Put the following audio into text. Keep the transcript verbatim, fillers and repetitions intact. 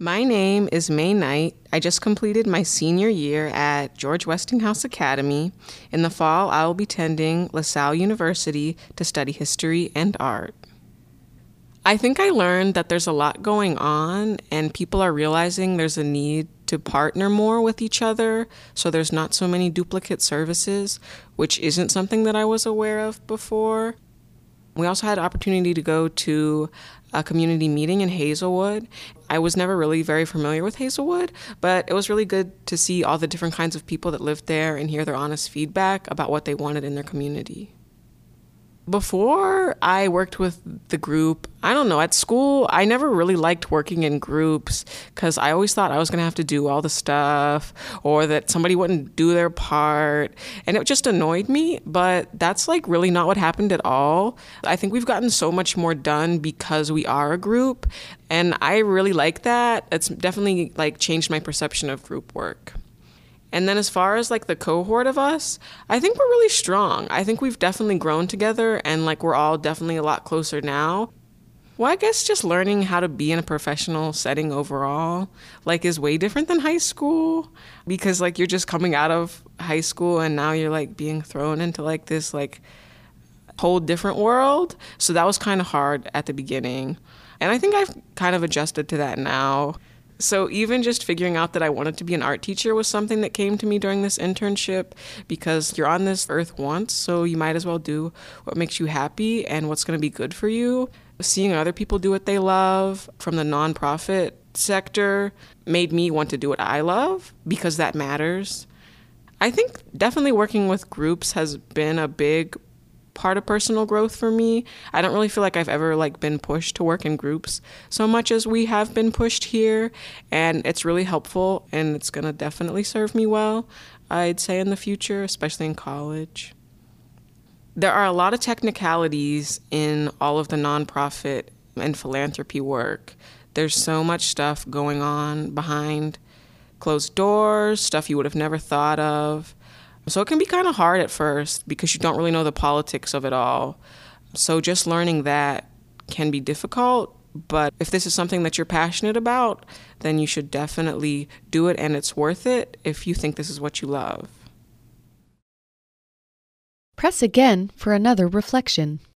My name is May Knight. I just completed my senior year at George Westinghouse Academy. In the fall, I will be attending LaSalle University to study history and art. I think I learned that there's a lot going on and people are realizing there's a need to partner more with each other so there's not so many duplicate services, which isn't something that I was aware of before. We also had an opportunity to go to a community meeting in Hazelwood. I was never really very familiar with Hazelwood, but it was really good to see all the different kinds of people that lived there and hear their honest feedback about what they wanted in their community. Before I worked with the group, I don't know, at school, I never really liked working in groups because I always thought I was going to have to do all the stuff or that somebody wouldn't do their part. And it just annoyed me, but that's like really not what happened at all. I think we've gotten so much more done because we are a group. And I really like that. It's definitely like changed my perception of group work. And then as far as like the cohort of us, I think we're really strong. I think we've definitely grown together and like we're all definitely a lot closer now. Well, I guess just learning how to be in a professional setting overall like is way different than high school because like you're just coming out of high school and now you're like being thrown into like this like whole different world. So that was kind of hard at the beginning. And I think I've kind of adjusted to that now. So even just figuring out that I wanted to be an art teacher was something that came to me during this internship because you're on this earth once, so you might as well do what makes you happy and what's going to be good for you. Seeing other people do what they love from the nonprofit sector made me want to do what I love because that matters. I think definitely working with groups has been a big part of personal growth for me. I don't really feel like I've ever like been pushed to work in groups so much as we have been pushed here, and it's really helpful and it's going to definitely serve me well, I'd say, in the future, especially in college. There are a lot of technicalities in all of the nonprofit and philanthropy work. There's so much stuff going on behind closed doors, stuff you would have never thought of. So it can be kind of hard at first because you don't really know the politics of it all. So just learning that can be difficult, but if this is something that you're passionate about, then you should definitely do it, and it's worth it if you think this is what you love. Press again for another reflection.